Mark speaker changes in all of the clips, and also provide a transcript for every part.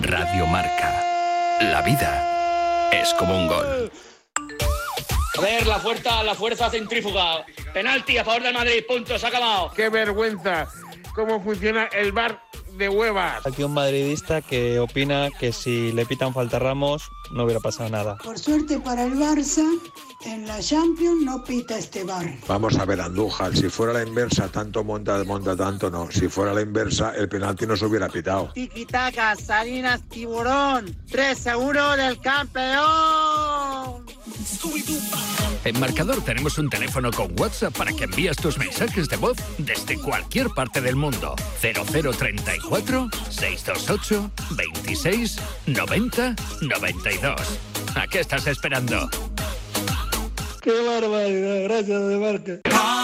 Speaker 1: Radio Marca. La vida es como un gol.
Speaker 2: A ver, la fuerza centrífuga. Penalti a favor del Madrid, punto, se ha acabado.
Speaker 3: ¡Qué vergüenza! ¿Cómo funciona el VAR de huevas?
Speaker 4: Aquí un madridista que opina que si le pitan falta a Ramos no hubiera pasado nada.
Speaker 5: Por suerte para el Barça, en la Champions no pita este VAR.
Speaker 6: Vamos a ver, Andújar, si fuera la inversa, tanto monta, tanto no. Si fuera la inversa, el penalti no se hubiera pitado.
Speaker 7: Tiki-taka, Salinas, Tiburón, 3-1 del campeón.
Speaker 1: En Marcador tenemos un teléfono con WhatsApp para que envíes tus mensajes de voz desde cualquier parte del mundo. 0034 628 26 90 92. ¿A qué estás esperando?
Speaker 5: ¡Qué barbaridad! Gracias de Marca.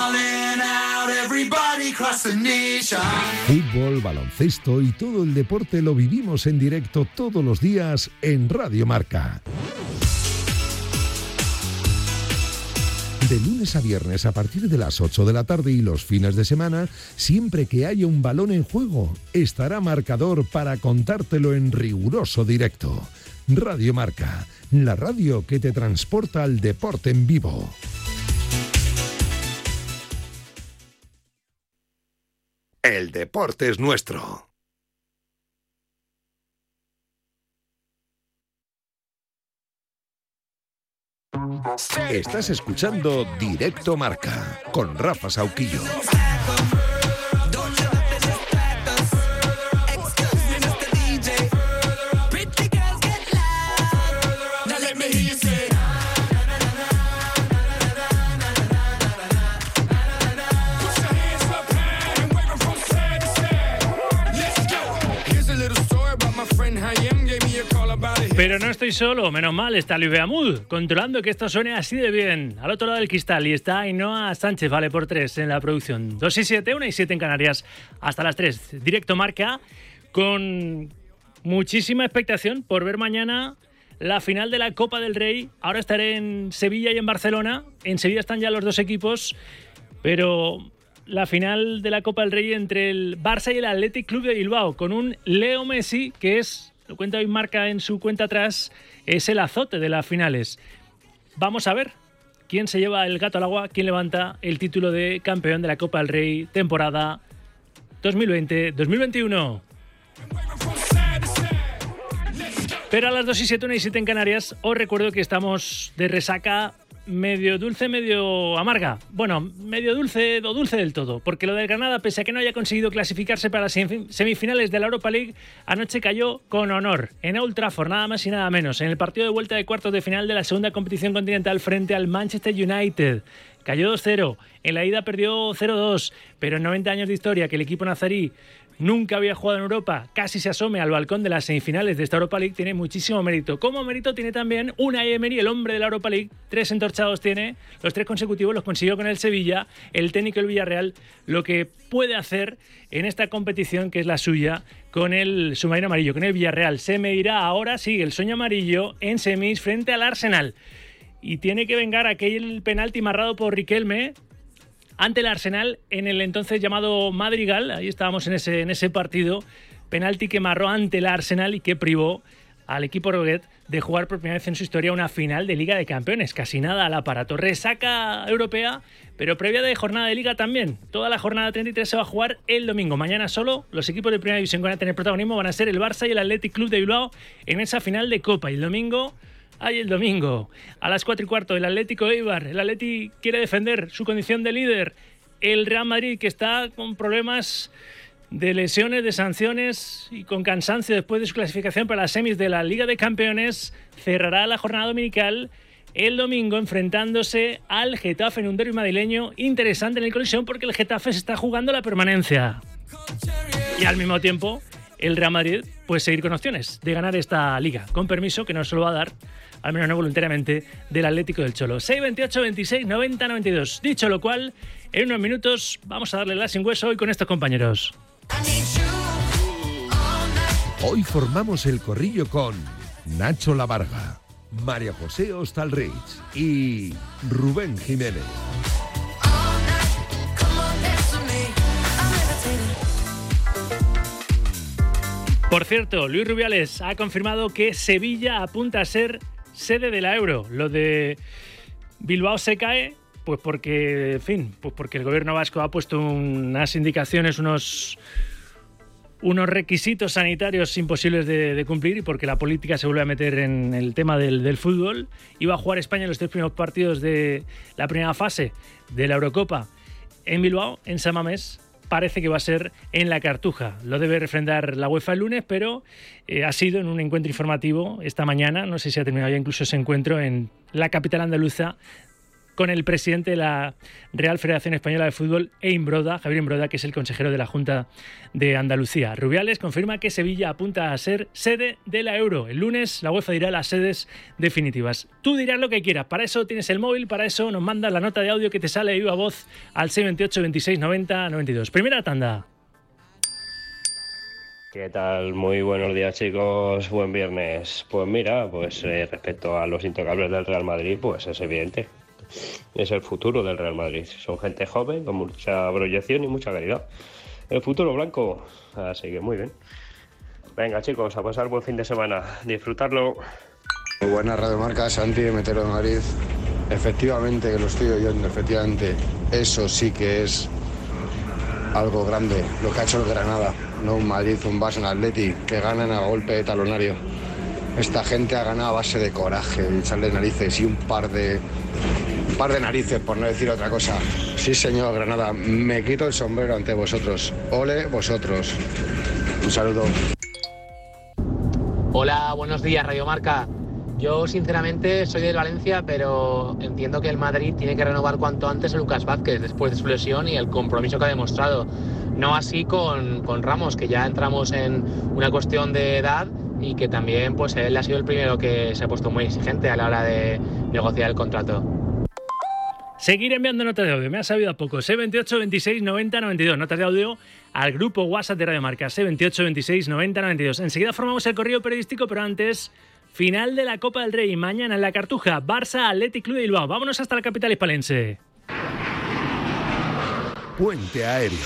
Speaker 8: Fútbol, baloncesto y todo el deporte lo vivimos en directo todos los días en Radio Marca. De lunes a viernes a partir de las 8 de la tarde y los fines de semana, siempre que haya un balón en juego, estará Marcador para contártelo en riguroso directo. Radio Marca, la radio que te transporta al deporte en vivo. El deporte es nuestro. Estás escuchando Directo Marca con Rafa Sauquillo.
Speaker 9: Pero no estoy solo, menos mal, está Luis Beamud controlando que esto suene así de bien. Al otro lado del cristal y está Ainhoa Sánchez, vale por 3 en la producción. 2 y 7, 1 y 7 en Canarias, hasta las 3. Directo Marca, con muchísima expectación por ver mañana la final de la Copa del Rey. Ahora estaré en Sevilla y en Barcelona. En Sevilla están ya los dos equipos, pero la final de la Copa del Rey entre el Barça y el Athletic Club de Bilbao, con un Leo Messi que es... Lo cuenta hoy Marca en su cuenta atrás, es el azote de las finales. Vamos a ver quién se lleva el gato al agua, quién levanta el título de campeón de la Copa del Rey temporada 2020-2021. Pero a las 2 y 7, 1 y 7 en Canarias, os recuerdo que estamos de resaca medio dulce, medio amarga. Bueno, medio dulce o dulce del todo, porque lo del Granada, pese a que no haya conseguido clasificarse para las semifinales de la Europa League, anoche cayó con honor en Old Trafford, nada más y nada menos, en el partido de vuelta de cuartos de final de la segunda competición continental frente al Manchester United. Cayó 2-0, en la ida perdió 0-2, pero en 90 años de historia que el equipo nazarí nunca había jugado en Europa, casi se asome al balcón de las semifinales de esta Europa League, tiene muchísimo mérito. Como mérito tiene también Unai Emery, el hombre de la Europa League. 3 entorchados tiene, los 3 consecutivos los consiguió con el Sevilla, el técnico del Villarreal, lo que puede hacer en esta competición que es la suya con el submarino amarillo, con el Villarreal. Se medirá ahora, sí, el sueño amarillo en semis frente al Arsenal. Y tiene que vengar aquel penalti marrado por Riquelme ante el Arsenal en el entonces llamado Madrigal. Ahí estábamos en ese partido. Penalti que marró ante el Arsenal y que privó al equipo roguet de jugar por primera vez en su historia una final de Liga de Campeones. Casi nada al aparato. Resaca europea, pero previa de jornada de Liga también. Toda la jornada 33 se va a jugar el domingo. Mañana solo los equipos de Primera División que van a tener protagonismo van a ser el Barça y el Athletic Club de Bilbao en esa final de Copa. Y el domingo... el domingo, a las 4:15, el Atlético Eibar. El Atleti quiere defender su condición de líder. El Real Madrid, que está con problemas de lesiones, de sanciones y con cansancio después de su clasificación para las semis de la Liga de Campeones, cerrará la jornada dominical el domingo enfrentándose al Getafe en un derbi madrileño interesante en el Coliseo, porque el Getafe se está jugando la permanencia. Y al mismo tiempo, el Real Madrid puede seguir con opciones de ganar esta liga, con permiso que no se lo va a dar, al menos no voluntariamente, del Atlético del Cholo. 6-28, 26, 90, 92. Dicho lo cual, en unos minutos vamos a darle la sin hueso hoy con estos compañeros.
Speaker 8: Hoy formamos el corrillo con Nacho Lavarga, María José Hostalrich y Rubén Jiménez.
Speaker 9: Por cierto, Luis Rubiales ha confirmado que Sevilla apunta a ser sede de la Euro. Lo de Bilbao se cae, pues porque, en fin, pues porque el gobierno vasco ha puesto unas indicaciones, unos requisitos sanitarios imposibles de cumplir, y porque la política se vuelve a meter en el tema del fútbol. Iba a jugar España en los 3 primeros partidos de la primera fase de la Eurocopa en Bilbao, en San Mamés. Parece que va a ser en la Cartuja. Lo debe refrendar la UEFA el lunes, pero ha sido en un encuentro informativo esta mañana. No sé si ha terminado ya incluso ese encuentro en la capital andaluza, con el presidente de la Real Federación Española de Fútbol, Javier Imbroda, que es el consejero de la Junta de Andalucía. Rubiales confirma que Sevilla apunta a ser sede de la Euro. El lunes la UEFA dirá las sedes definitivas. Tú dirás lo que quieras, para eso tienes el móvil, para eso nos mandas la nota de audio que te sale de viva voz al 628 26 90 92. Primera tanda.
Speaker 10: ¿Qué tal? Muy buenos días, chicos. Buen viernes. Pues mira, respecto a los intocables del Real Madrid, pues es evidente. Es el futuro del Real Madrid. Son gente joven, con mucha proyección y mucha calidad. El futuro blanco. Así que muy bien. Venga, chicos, a pasar buen fin de semana. Disfrutarlo.
Speaker 11: Muy buena Radio Marca, Santi de Metero de Madrid. Efectivamente, que lo estoy oyendo, efectivamente. Eso sí que es algo grande, lo que ha hecho el Granada. No un Madrid, un Barça, un Atleti, que ganan a golpe de talonario. Esta gente ha ganado a base de coraje, de echarle narices y un par de narices, por no decir otra cosa. Sí, señor Granada, me quito el sombrero ante vosotros. Ole vosotros. Un saludo.
Speaker 12: Hola, buenos días, Radio Marca. Yo, sinceramente, soy del Valencia, pero entiendo que el Madrid tiene que renovar cuanto antes a Lucas Vázquez después de su lesión y el compromiso que ha demostrado. No así con Ramos, que ya entramos en una cuestión de edad y que también pues él ha sido el primero que se ha puesto muy exigente a la hora de negociar el contrato.
Speaker 9: Seguir enviando notas de audio, me ha sabido a poco. 628 26 90 92. Notas de audio al grupo WhatsApp de Radio Marca. 628 26 90 92. Enseguida formamos el correo periodístico, pero antes, final de la Copa del Rey. Mañana en la Cartuja, Barça Athletic Club de Bilbao. Vámonos hasta la capital hispalense.
Speaker 8: Puente Aéreo.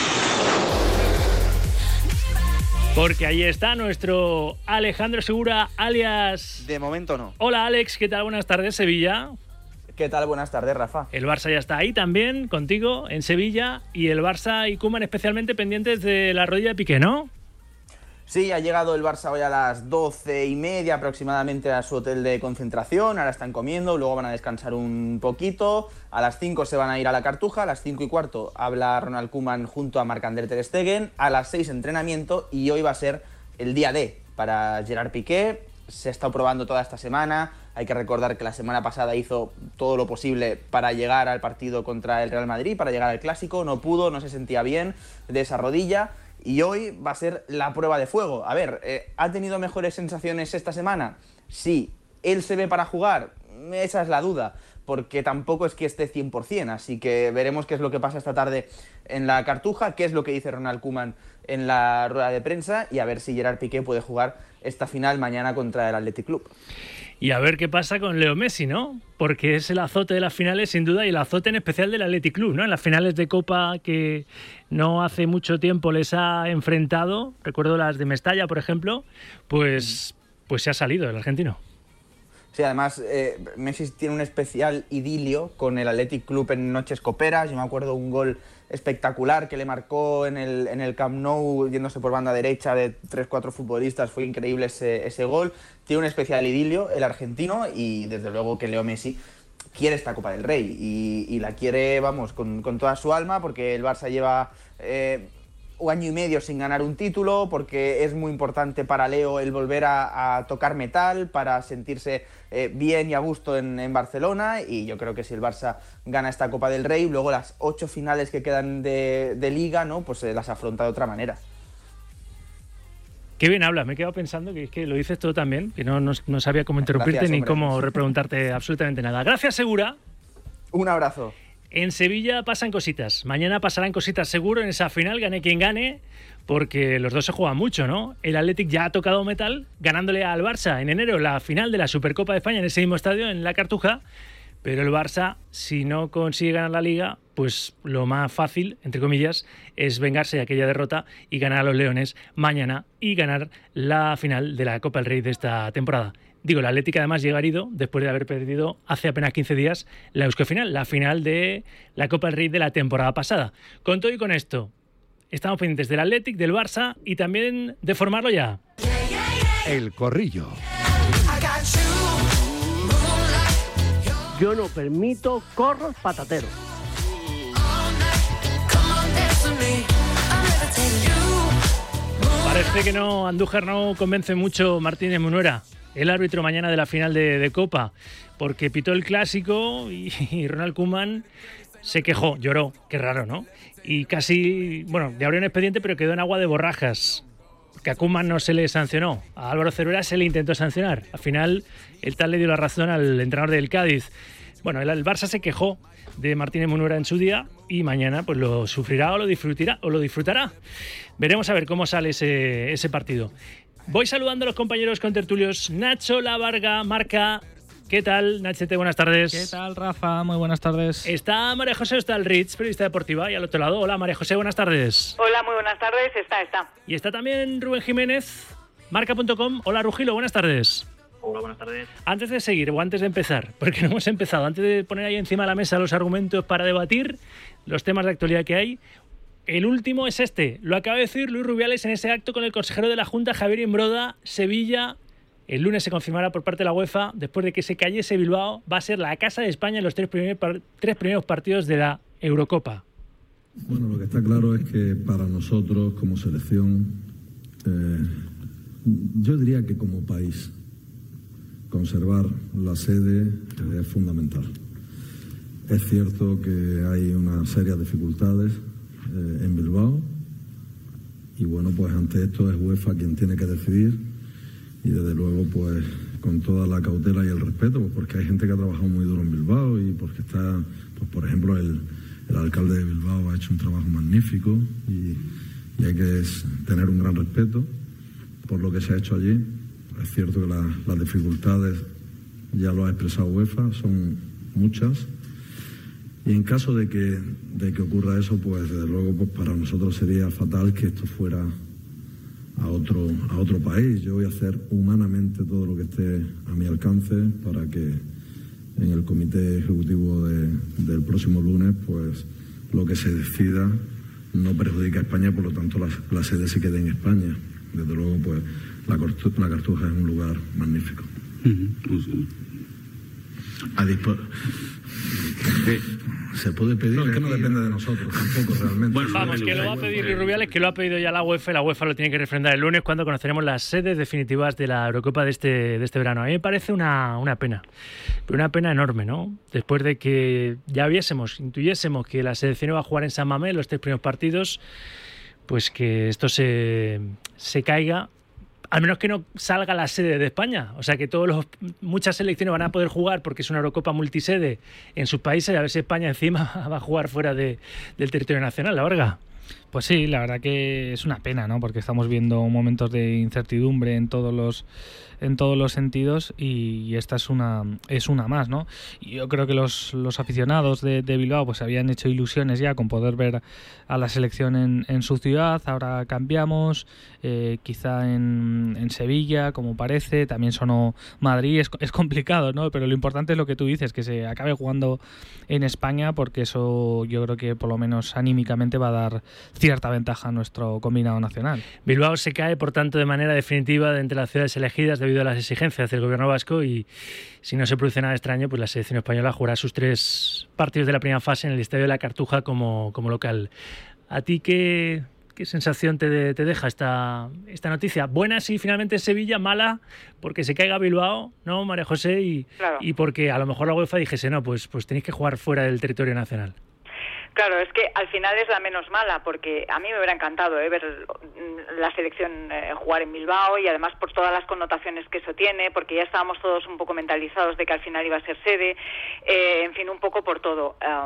Speaker 9: Porque ahí está nuestro Alejandro Segura, alias...
Speaker 13: De momento no.
Speaker 9: Hola Alex, ¿qué tal? Buenas tardes, Sevilla.
Speaker 13: ¿Qué tal? Buenas tardes, Rafa.
Speaker 9: El Barça ya está ahí también, contigo, en Sevilla, y el Barça y Koeman especialmente pendientes de la rodilla de Piqué, ¿no?
Speaker 13: Sí, ha llegado el Barça hoy a las 12:30 aproximadamente a su hotel de concentración. Ahora están comiendo, luego van a descansar un poquito. A las 5 se van a ir a la Cartuja. A las 5:15 habla Ronald Koeman junto a Marc-André ter Stegen. A las 6 entrenamiento, y hoy va a ser el día D para Gerard Piqué. Se ha estado probando toda esta semana. Hay que recordar que la semana pasada hizo todo lo posible para llegar al partido contra el Real Madrid, para llegar al Clásico. No pudo, no se sentía bien de esa rodilla. Y hoy va a ser la prueba de fuego. A ver, ¿ha tenido mejores sensaciones esta semana? Sí. ¿Él se ve para jugar? Esa es la duda, porque tampoco es que esté 100%. Así que veremos qué es lo que pasa esta tarde en la Cartuja, qué es lo que dice Ronald Koeman en la rueda de prensa, y a ver si Gerard Piqué puede jugar esta final mañana contra el Athletic Club.
Speaker 9: Y a ver qué pasa con Leo Messi, ¿no? Porque es el azote de las finales, sin duda, y el azote en especial del Athletic Club, ¿no? En las finales de Copa que no hace mucho tiempo les ha enfrentado, recuerdo las de Mestalla, por ejemplo, pues se ha salido el argentino.
Speaker 13: Sí, además Messi tiene un especial idilio con el Athletic Club en noches coperas. Yo me acuerdo un gol espectacular que le marcó en el Camp Nou yéndose por banda derecha de 3-4 futbolistas. Fue increíble ese gol. Tiene un especial idilio el argentino, y desde luego que Leo Messi quiere esta Copa del Rey y la quiere, vamos, con toda su alma, porque el Barça lleva un año y medio sin ganar un título, porque es muy importante para Leo el volver a tocar metal, para sentirse bien y a gusto en Barcelona. Y yo creo que si el Barça gana esta Copa del Rey, luego las 8 finales que quedan de Liga, ¿no? Pues las afronta de otra manera.
Speaker 9: Qué bien hablas, me he quedado pensando que es que lo dices todo también, que no sabía cómo interrumpirte. Gracias, ni cómo repreguntarte absolutamente nada. Gracias, Segura.
Speaker 13: Un abrazo.
Speaker 9: En Sevilla pasan cositas. Mañana pasarán cositas seguro en esa final, gane quien gane, porque los dos se juegan mucho, ¿no? El Athletic ya ha tocado metal, ganándole al Barça en enero la final de la Supercopa de España en ese mismo estadio, en la Cartuja. Pero el Barça, si no consigue ganar la Liga, pues lo más fácil, entre comillas, es vengarse de aquella derrota y ganar a los Leones mañana y ganar la final de la Copa del Rey de esta temporada. Digo, el Atlético además llega herido después de haber perdido hace apenas 15 días la Euskofinal, la final de la Copa del Rey de la temporada pasada. Con todo y con esto, estamos pendientes del Atlético, del Barça y también de formarlo ya.
Speaker 8: El Corrillo.
Speaker 14: Yo no permito corros patateros.
Speaker 9: Parece que no, Andújar no convence mucho Martínez Munuera, el árbitro mañana de la final de Copa, porque pitó el clásico y Ronald Koeman se quejó, lloró, qué raro, ¿no? Y casi, bueno, le abrió un expediente, pero quedó en agua de borrajas. Que a Koeman no se le sancionó, a Álvaro Cervera se le intentó sancionar. Al final, el tal le dio la razón al entrenador del Cádiz. Bueno, el Barça se quejó de Martínez Munuera en su día y mañana pues lo sufrirá o lo disfrutará. Veremos a ver cómo sale ese partido. Voy saludando a los compañeros contertulios. Nacho Lavarga, Marca. ¿Qué tal, Nachete? Buenas tardes.
Speaker 15: ¿Qué tal, Rafa? Muy buenas tardes.
Speaker 9: Está María José Ostalrich, periodista deportiva, y al otro lado. Hola, María José, buenas tardes.
Speaker 16: Hola, muy buenas tardes. Está.
Speaker 9: Y está también Rubén Jiménez, Marca.com. Hola, Rugilo, buenas tardes.
Speaker 17: Hola, buenas tardes.
Speaker 9: Antes de seguir, o antes de empezar, porque no hemos empezado, antes de poner ahí encima de la mesa los argumentos para debatir los temas de actualidad que hay, el último es este. Lo acaba de decir Luis Rubiales en ese acto con el consejero de la Junta, Javier Imbroda. Sevilla, el lunes se confirmará por parte de la UEFA, después de que se cayese Bilbao, va a ser la casa de España en los tres primeros partidos de la Eurocopa.
Speaker 18: Bueno, lo que está claro es que para nosotros como selección, yo diría que como país, conservar la sede es fundamental. Es cierto que hay una serie de dificultades en Bilbao y bueno, pues ante esto es UEFA quien tiene que decidir y desde luego pues con toda la cautela y el respeto, pues porque hay gente que ha trabajado muy duro en Bilbao y porque está, pues por ejemplo el alcalde de Bilbao ha hecho un trabajo magnífico y hay que tener un gran respeto por lo que se ha hecho allí. Es cierto que las dificultades, ya lo ha expresado UEFA, son muchas. Y en caso de que ocurra eso, pues desde luego pues para nosotros sería fatal que esto fuera a otro país. Yo voy a hacer humanamente todo lo que esté a mi alcance para que en el comité ejecutivo del próximo lunes, pues lo que se decida no perjudica a España, por lo tanto la sede se quede en España. Desde luego, pues la Cartuja es un lugar magnífico. Se puede pedir, no, es que no depende de nosotros tampoco realmente.
Speaker 9: Bueno, vamos, que lo va a pedir Luis Rubiales, que lo ha pedido ya la UEFA, y la UEFA lo tiene que refrendar el lunes cuando conoceremos las sedes definitivas de la Eurocopa de este verano. A mí me parece una pena, pero una pena enorme, ¿no? Después de que ya intuyésemos que la selección iba a jugar en San Mamés los tres primeros partidos, pues que esto se caiga. Al menos que no salga la sede de España. O sea, que muchas selecciones van a poder jugar porque es una Eurocopa multisede en sus países, y a ver si España encima va a jugar fuera del territorio nacional, la Varga.
Speaker 15: Pues sí, la verdad que es una pena, ¿no? Porque estamos viendo momentos de incertidumbre en todos los sentidos y esta es una más, ¿no? Y yo creo que los aficionados de Bilbao pues habían hecho ilusiones ya con poder ver a la selección en su ciudad. Ahora cambiamos, quizá en Sevilla, como parece, también sonó Madrid. Es complicado, ¿no? Pero lo importante es lo que tú dices, que se acabe jugando en España, porque eso yo creo que por lo menos anímicamente va a dar cierta ventaja a nuestro combinado nacional.
Speaker 9: Bilbao se cae, por tanto, de manera definitiva de entre las ciudades elegidas debido a las exigencias del gobierno vasco, y si no se produce nada extraño, pues la selección española jugará sus 3 partidos de la primera fase en el Estadio de la Cartuja como local. ¿A ti qué sensación te deja esta noticia? Buena si finalmente es Sevilla, mala porque se caiga Bilbao, ¿no, María José?
Speaker 16: Claro.
Speaker 9: Y porque a lo mejor la UEFA dijese, no, pues tenéis que jugar fuera del territorio nacional.
Speaker 16: Claro, es que al final es la menos mala, porque a mí me hubiera encantado ver la selección jugar en Bilbao, y además por todas las connotaciones que eso tiene, porque ya estábamos todos un poco mentalizados de que al final iba a ser sede, en fin, un poco por todo.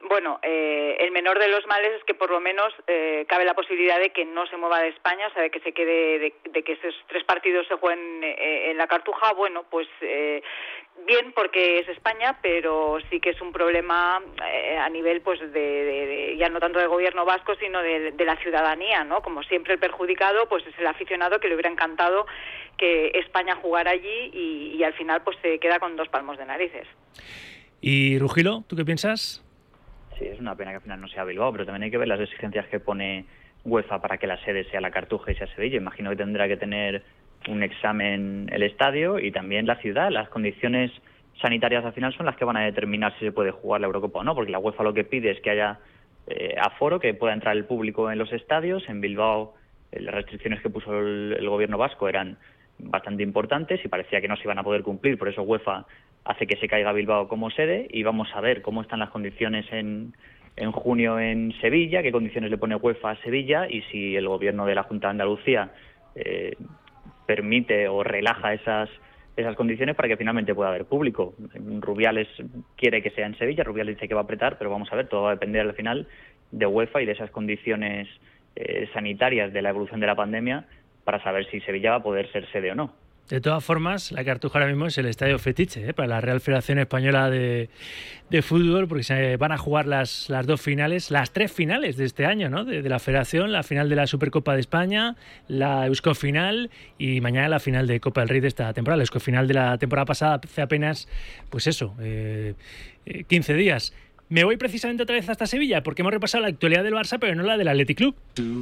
Speaker 16: bueno, el menor de los males es que por lo menos cabe la posibilidad de que no se mueva de España, o sea, de que se quede, de que esos 3 partidos se jueguen en la Cartuja. Bueno, pues bien, porque es España, pero sí que es un problema a nivel, pues, de ya no tanto del gobierno vasco, sino de la ciudadanía, ¿no? Como siempre, el perjudicado, pues, es el aficionado, que le hubiera encantado que España jugara allí y al final, pues, se queda con 2 palmos de narices.
Speaker 9: Y Rugilo, ¿tú qué piensas?
Speaker 17: Sí, es una pena que al final no sea Bilbao, pero también hay que ver las exigencias que pone UEFA para que la sede sea la Cartuja y sea Sevilla. Imagino que tendrá que tener un examen el estadio y también la ciudad. Las condiciones sanitarias al final son las que van a determinar si se puede jugar la Eurocopa o no, porque la UEFA lo que pide es que haya aforo, que pueda entrar el público en los estadios. En Bilbao las restricciones que puso el gobierno vasco eran bastante importantes y parecía que no se iban a poder cumplir, por eso UEFA hace que se caiga Bilbao como sede, y vamos a ver cómo están las condiciones en junio en Sevilla, qué condiciones le pone UEFA a Sevilla, y si el gobierno de la Junta de Andalucía permite o relaja esas condiciones para que finalmente pueda haber público. Rubiales quiere que sea en Sevilla, Rubiales dice que va a apretar, pero vamos a ver, todo va a depender al final de UEFA y de esas condiciones sanitarias de la evolución de la pandemia para saber si Sevilla va a poder ser sede o no.
Speaker 9: De todas formas, la Cartuja ahora mismo es el estadio fetiche para la Real Federación Española de Fútbol, porque se van a jugar las 2 finales, las 3 finales de este año, ¿no? De la Federación, la final de la Supercopa de España, la Euskofinal y mañana la final de Copa del Rey de esta temporada. La Euskofinal de la temporada pasada hace apenas, pues eso, 15 días. Me voy precisamente otra vez hasta Sevilla porque hemos repasado la actualidad del Barça, pero no la del Athletic Club.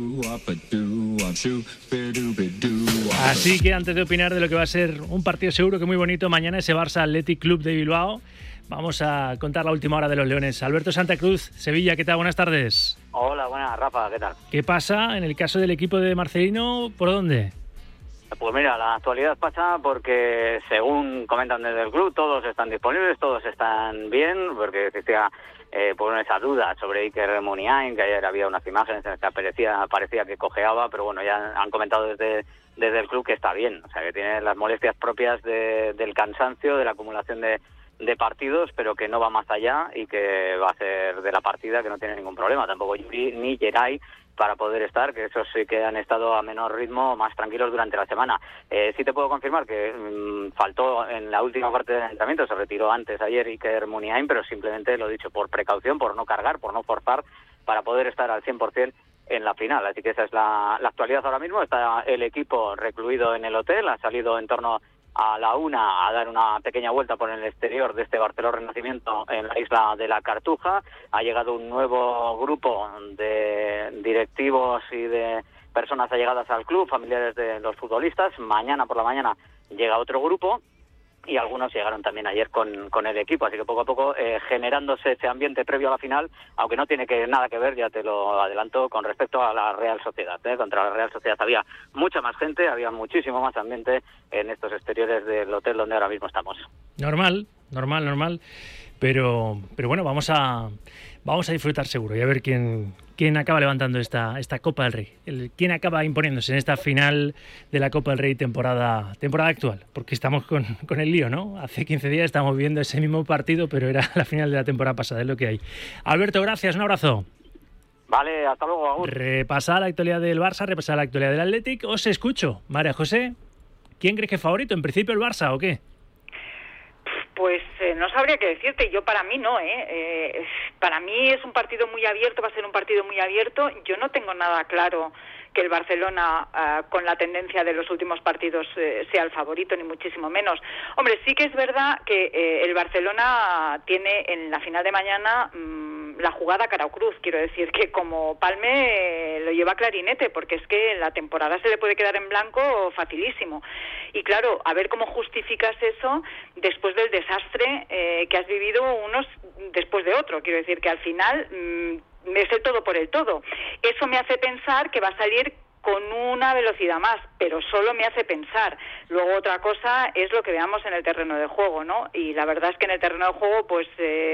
Speaker 9: Así que antes de opinar de lo que va a ser un partido seguro que muy bonito mañana, ese Barça Athletic Club de Bilbao, vamos a contar la última hora de los Leones. Alberto Santa Cruz, Sevilla, ¿qué tal? Buenas tardes.
Speaker 19: Hola, buenas, Rafa, ¿qué tal?
Speaker 9: ¿Qué pasa en el caso del equipo de Marcelino? ¿Por dónde?
Speaker 19: Pues mira, la actualidad pasa porque, según comentan desde el club, todos están disponibles, todos están bien, porque existía por esa duda sobre Iker Muniain, que ayer había unas imágenes en las que parecía que cojeaba, pero bueno, ya han comentado desde el club que está bien, o sea, que tiene las molestias propias del cansancio, de la acumulación de partidos, pero que no va más allá y que va a ser de la partida, que no tiene ningún problema, tampoco Yuri ni Geray, para poder estar, que esos sí que han estado a menor ritmo, más tranquilos durante la semana. Sí te puedo confirmar que faltó en la última parte del entrenamiento, se retiró antes ayer Iker Muniain, pero simplemente lo he dicho por precaución, por no cargar, por no forzar, para poder estar al 100% en la final. Así que esa es la actualidad ahora mismo. Está el equipo recluido en el hotel, ha salido en torno a la 1 a dar una pequeña vuelta por el exterior de este Barceló Renacimiento en la isla de la Cartuja. Ha llegado un nuevo grupo de directivos y de personas allegadas al club, familiares de los futbolistas. Mañana por la mañana llega otro grupo y algunos llegaron también ayer con el equipo, así que poco a poco generándose ese ambiente previo a la final, aunque no tiene nada que ver, ya te lo adelanto, con respecto a la Real Sociedad. Contra la Real Sociedad había mucha más gente, había muchísimo más ambiente en estos exteriores del hotel donde ahora mismo estamos.
Speaker 9: Normal. Pero bueno, vamos a disfrutar seguro y a ver quién acaba levantando esta Copa del Rey. Quién acaba imponiéndose en esta final de la Copa del Rey temporada actual. Porque estamos con el lío, ¿no? Hace 15 días estamos viendo ese mismo partido, pero era la final de la temporada pasada, es lo que hay. Alberto, gracias, un abrazo.
Speaker 19: Vale, hasta luego, Agur.
Speaker 9: Repasada la actualidad del Barça, repasada la actualidad del Athletic. Os escucho. María José, ¿quién crees que es favorito? ¿En principio el Barça o qué?
Speaker 16: Pues no sabría qué decirte, yo para mí no, para mí es un partido muy abierto, va a ser un partido muy abierto, yo no tengo nada claro que el Barcelona, con la tendencia de los últimos partidos, sea el favorito, ni muchísimo menos. Hombre, sí que es verdad que el Barcelona tiene en la final de mañana la jugada cara o cruz, quiero decir que como palme lo lleva clarinete, porque es que la temporada se le puede quedar en blanco facilísimo. Y claro, a ver cómo justificas eso después del desastre que has vivido unos después de otro. Quiero decir que al final es el todo por el todo. Eso me hace pensar que va a salir con una velocidad más, pero solo me hace pensar. Luego otra cosa es lo que veamos en el terreno de juego, ¿no? Y la verdad es que en el terreno de juego, pues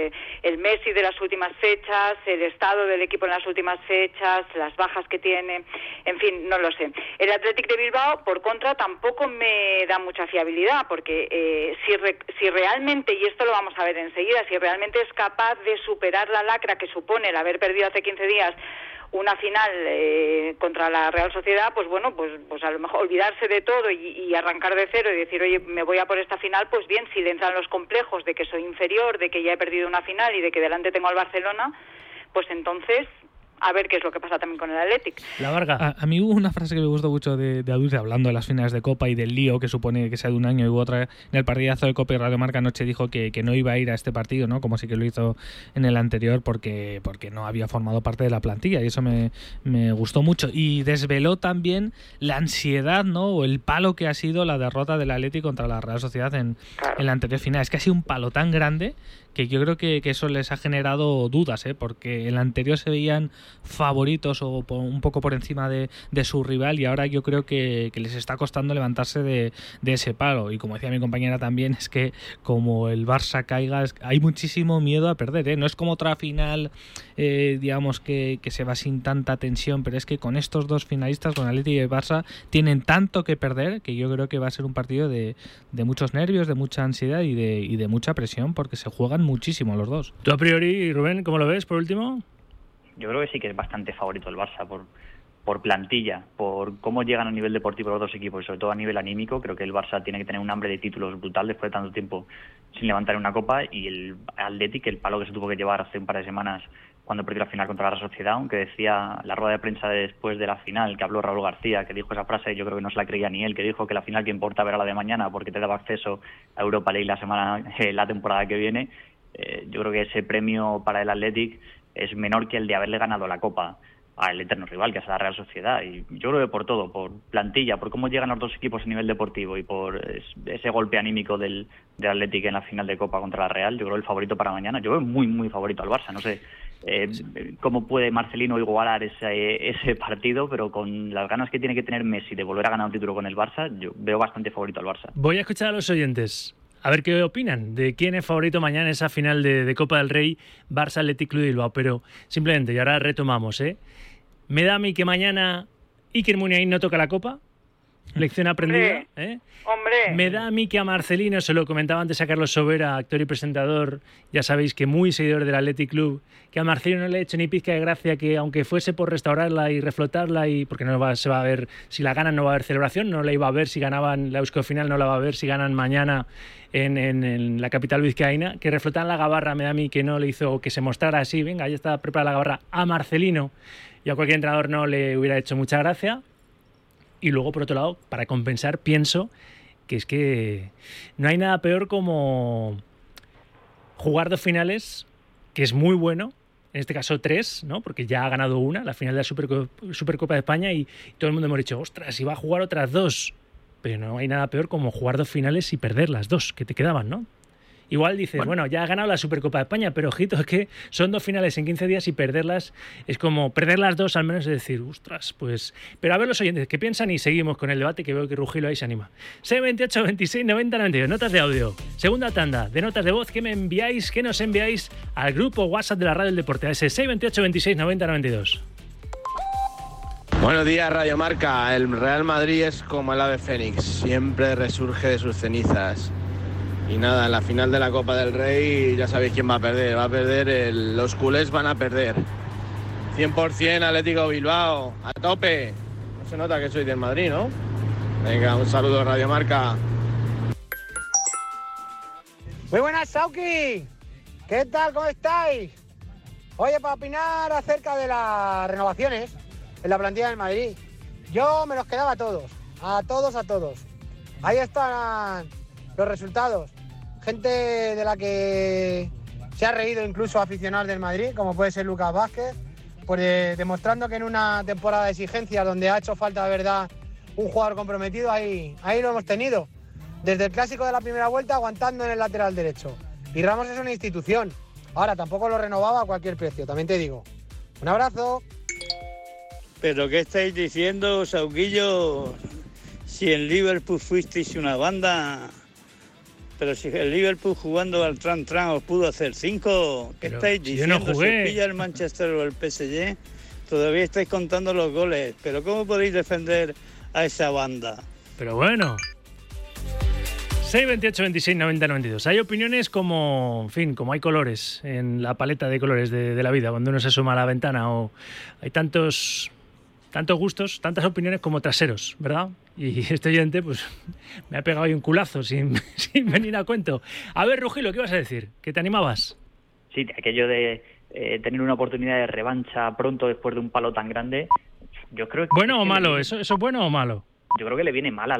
Speaker 16: el Messi de las últimas fechas, el estado del equipo en las últimas fechas, las bajas que tiene, en fin, no lo sé. El Athletic de Bilbao, por contra, tampoco me da mucha fiabilidad, porque si realmente, y esto lo vamos a ver enseguida, si realmente es capaz de superar la lacra que supone el haber perdido hace 15 días una final contra la Real Sociedad, pues bueno, pues a lo mejor olvidarse de todo y arrancar de cero y decir, oye, me voy a por esta final, pues bien, si le entran los complejos de que soy inferior, de que ya he perdido una final y de que delante tengo al Barcelona, pues entonces a ver qué es lo que pasa también con el Athletic.
Speaker 9: La Varga.
Speaker 15: A mí hubo una frase que me gustó mucho de Adulce hablando de las finales de Copa y del lío que supone que sea de un año, y hubo otra en el partidazo de Copa, y Radio Marca anoche dijo que no iba a ir a este partido, ¿no? Como sí que lo hizo en el anterior porque no había formado parte de la plantilla, y eso me gustó mucho. Y desveló también la ansiedad, ¿no? O el palo que ha sido la derrota del Athletic contra la Real Sociedad en la anterior final. Es que ha sido un palo tan grande que yo creo que eso les ha generado dudas, porque el anterior se veían favoritos o un poco por encima de su rival, y ahora yo creo que les está costando levantarse de ese palo. Y como decía mi compañera también, es que como el Barça caiga, hay muchísimo miedo a perder, no es como otra final digamos que se va sin tanta tensión, pero es que con estos dos finalistas, con Atleti y el Barça, tienen tanto que perder que yo creo que va a ser un partido de muchos nervios, de mucha ansiedad y de mucha presión, porque se juegan muchísimo los dos.
Speaker 9: ¿Tú a priori, Rubén, cómo lo ves por último?
Speaker 17: Yo creo que sí que es bastante favorito el Barça por plantilla, por cómo llegan a nivel deportivo los dos equipos y sobre todo a nivel anímico. Creo que el Barça tiene que tener un hambre de títulos brutal después de tanto tiempo sin levantar una copa, y el Athletic, el palo que se tuvo que llevar hace un par de semanas cuando perdió la final contra la Real Sociedad, aunque decía la rueda de prensa después de la final, que habló Raúl García, que dijo esa frase, yo creo que no se la creía ni él, que dijo que la final que importa era la de mañana porque te daba acceso a Europa League la temporada que viene. Yo creo que ese premio para el Athletic es menor que el de haberle ganado la Copa al eterno rival, que es la Real Sociedad. Y yo creo que por todo, por plantilla, por cómo llegan los dos equipos a nivel deportivo y por ese golpe anímico del Athletic en la final de Copa contra la Real, yo creo el favorito para mañana. Yo veo muy, muy favorito al Barça. No sé cómo puede Marcelino igualar ese partido, pero con las ganas que tiene que tener Messi de volver a ganar un título con el Barça, yo veo bastante favorito al Barça.
Speaker 9: Voy a escuchar a los oyentes a ver qué opinan de quién es favorito mañana en esa final de Copa del Rey, Barça Athletic Club de Bilbao. Pero simplemente, y ahora retomamos, ¿me da a mí que mañana Iker Muniain no toca la Copa? Lección aprendida,
Speaker 16: ¡Hombre!
Speaker 9: Me da a mí que a Marcelino, se lo comentaba antes a Carlos Sobera, actor y presentador, ya sabéis que muy seguidor del Athletic Club, que a Marcelino no le he hecho ni pizca de gracia que, aunque fuese por restaurarla y reflotarla, y porque se va a ver, si la ganan no va a haber celebración, no la iba a ver si ganaban la Eusko Final, no la va a ver si ganan mañana en la capital vizcaína, que reflotan la gabarra, me da a mí que no le hizo que se mostrara así, venga, ya está preparada la gabarra, a Marcelino y a cualquier entrenador no le hubiera hecho mucha gracia. Y luego, por otro lado, para compensar, pienso que es que no hay nada peor como jugar dos finales, que es muy bueno, en este caso 3, ¿no? Porque ya ha ganado una, la final de la Supercopa de España, y todo el mundo hemos dicho, ostras, si va a jugar otras 2. Pero no hay nada peor como jugar dos finales y perder las 2 que te quedaban, ¿no? Igual dices, bueno, ya ha ganado la Supercopa de España, pero ojito, es que son 2 finales en 15 días y perderlas es como perder las 2 al menos, es decir, ostras, pues... Pero a ver los oyentes, ¿qué piensan? Y seguimos con el debate, que veo que Rugilo ahí se anima. 628 26 90 92, notas de audio. Segunda tanda de notas de voz que nos enviáis al grupo WhatsApp de la Radio del Deporte, a ese 628 26 90 92.
Speaker 20: Buenos días, Radio Marca. El Real Madrid es como el ave fénix, siempre resurge de sus cenizas. Y nada, en la final de la Copa del Rey ya sabéis quién va a perder. Va a perder los culés, van a perder. 100% Atlético Bilbao, a tope. No se nota que soy del Madrid, ¿no? Venga, un saludo, Radio Marca.
Speaker 7: Muy buenas, Sauki. ¿Qué tal? ¿Cómo estáis? Oye, para opinar acerca de las renovaciones en la plantilla del Madrid, yo me los quedaba a todos. Ahí están los resultados. Gente de la que se ha reído incluso aficionados del Madrid, como puede ser Lucas Vázquez, pues demostrando que en una temporada de exigencia donde ha hecho falta de verdad un jugador comprometido, ahí lo hemos tenido. Desde el clásico de la primera vuelta aguantando en el lateral derecho. Y Ramos es una institución. Ahora, tampoco lo renovaba a cualquier precio, también te digo. Un abrazo.
Speaker 21: ¿Pero qué estáis diciendo, Sauquillo? Si en Liverpool fuisteis una banda... Pero si el Liverpool jugando al Tran os pudo hacer 5, ¿qué estáis diciendo?
Speaker 9: Yo no jugué.
Speaker 21: Si pilla el Manchester o el PSG, todavía estáis contando los goles. ¿Pero cómo podéis defender a esa banda?
Speaker 9: Pero bueno... 628 26 90 92. Hay opiniones como, en fin, como hay colores en la paleta de colores de la vida cuando uno se asoma a la ventana, o hay tantos gustos, tantas opiniones como traseros, ¿verdad? Y este oyente pues me ha pegado ahí un culazo sin venir a cuento. A ver, Rugilo, ¿qué ibas a decir? ¿Que te animabas?
Speaker 17: Sí, aquello de tener una oportunidad de revancha pronto después de un palo tan grande, yo creo que...
Speaker 9: ¿Bueno o malo? ¿Eso es bueno o malo?
Speaker 17: Yo creo que le viene mal a